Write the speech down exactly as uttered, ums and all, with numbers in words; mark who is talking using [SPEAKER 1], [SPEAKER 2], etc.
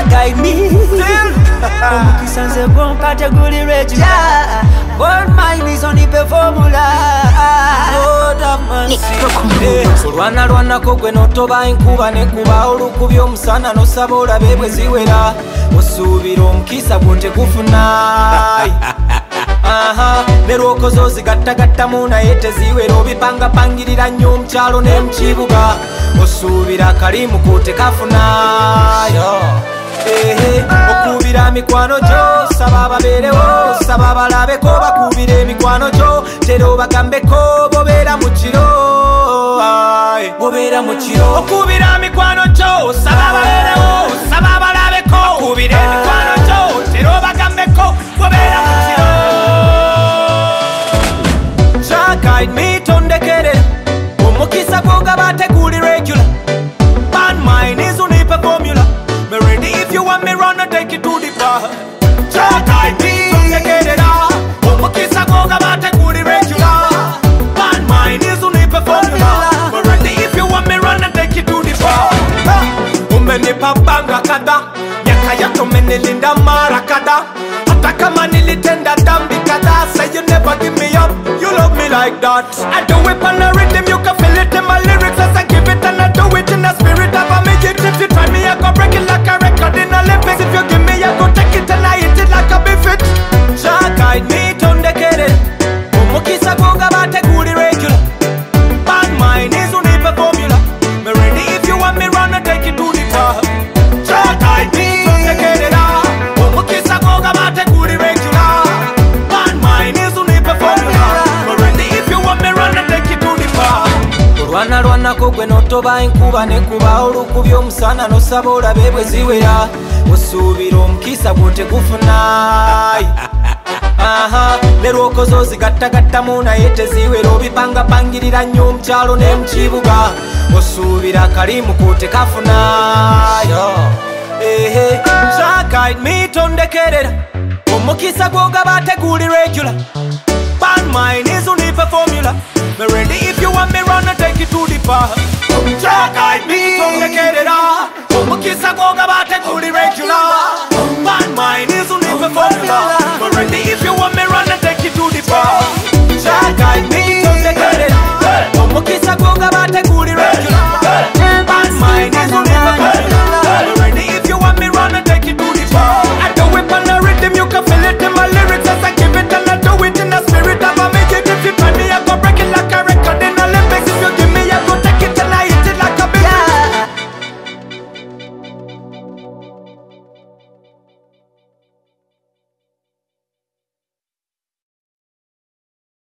[SPEAKER 1] guide me. Omukisa nze gwo category regular. Gold mine is on the formula. Lord of mercy. Olwana lwanako gwe n'otoba enkuba nekuba olukubi omusana n'osaba olabe bwe ziwera. Osuubira omukisa gwo tegufuna. Aha, ne lw'okoze ozigattagattamu naye teziwera obipangapangirira nnyo omukyalo ne mu kibuga. Osuubira akalimu ko tekafunayo. Ehe, okubira mikwano gyo saba ababeerewo, saba abalabeko bakubira emikwano gyo, tera obagambeko bobeera mu kiro. Bobeera mu kiro. Okubira mikwano gyo saba ababeerewo, saba abalabeko bakubira emikwano gyo, tera obagambeko bobeera mu kiro. Guide me tondekere omukisa gwo gabateguli regular. Bad mind is unipa formula. Me ready if you want me run and take it to the bar. Guide me tondekere da omukisa gwo gabateguli regular. Bad mind is unipa formula. Me ready if you want me run and take it to the bar. Umenipa banga kada nyakaya tomenelinda mara kada. Hata kama nilitenda dhambi kada. Say you never give me up. You love me like that. I do it on the rhythm, you can feel it in my lyrics as I give it, and I do it in the spirit of a midget. If you try me, I go break it like a record in Olympics. If you give me, I go take it and I hit it like a biffit. Jah guide me, turn the kid. Omukisa gwo gabateguli regular. Bad mind is unipa formula. Me ready if you want me run and take it to the bar. Jah guide me, turn the kid. Omukisa gwo gabateguli regular. Bad mind is unipa formula. Olwana lwanako gwe n'otoba enkuba nekuba olukubi omusana n'osaba olabe bwe ziwera. Osuubira omukisa gwo tegufuna. Aha, ne lw'okoze ozigattagattamu naye teziwera obipangapangirira nnyo omukyalo ne mu kibuga. Osuubira akalimu ko tekafunayo. Ehe, Jah guide me tondekerera omukisa gwo gabateguli regular. Bad mind is unipa formula. Me ready if you want me run and take it to the bar. Jah guide me, tondekerera omukisa gwo gabateguli regular. Bad mind is unipa formula. Me ready if you want me run and take it to the bar. Jah guide me, tondekerera omukisa gwo gabateguli